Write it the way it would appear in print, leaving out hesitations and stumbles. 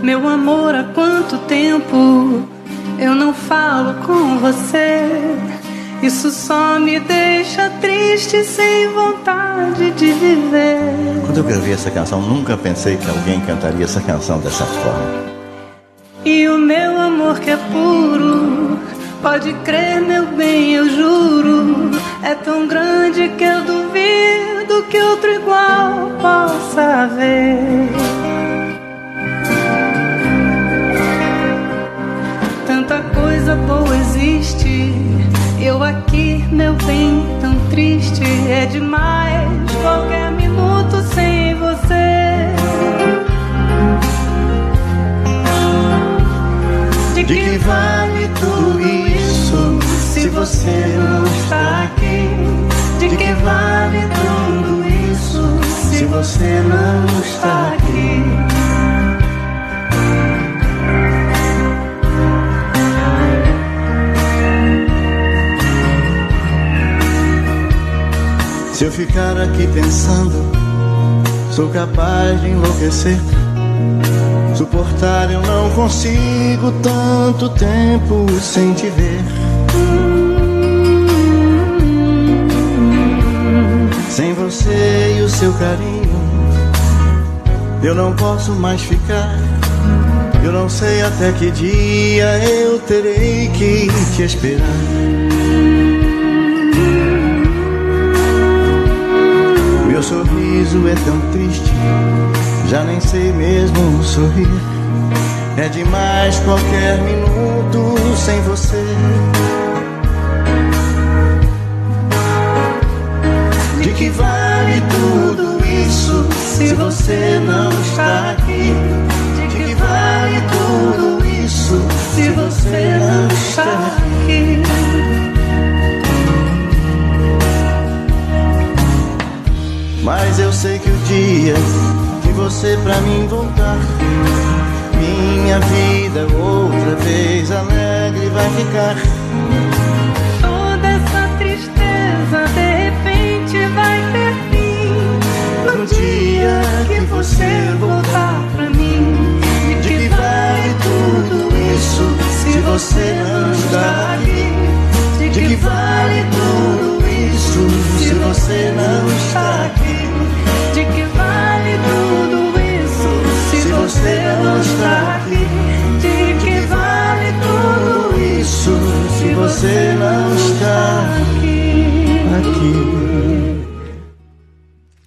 Meu amor, há quanto tempo eu não falo com você? Isso só me deixa triste, sem vontade de viver. Quando eu gravei essa canção, nunca pensei que alguém cantaria essa canção dessa forma. E o meu amor que é puro, pode crer, meu bem, eu juro, é tão grande que eu duvido que outro igual possa haver. Tanta coisa boa existe, eu aqui, meu bem, tão triste. É demais qualquer minuto sem você. De que vale tudo isso se você não está aqui? De que vale tudo isso se você não está aqui? Se eu ficar aqui pensando, sou capaz de enlouquecer. Suportar eu não consigo tanto tempo sem te ver. Sem você e o seu carinho, eu não posso mais ficar. Eu não sei até que dia eu terei que te esperar. Meu sorriso é tão triste, já nem sei mesmo sorrir. É demais qualquer minuto sem você. De que vale tudo isso se você não está aqui? De que vale tudo isso se você não está aqui? Mas eu sei que o dia que você pra mim voltar, minha vida outra vez alegre vai ficar. Toda essa tristeza de repente vai ter fim no dia que você voltar pra mim. De que vale tudo isso se você não está aqui? De que vale tudo isso se você não está aqui?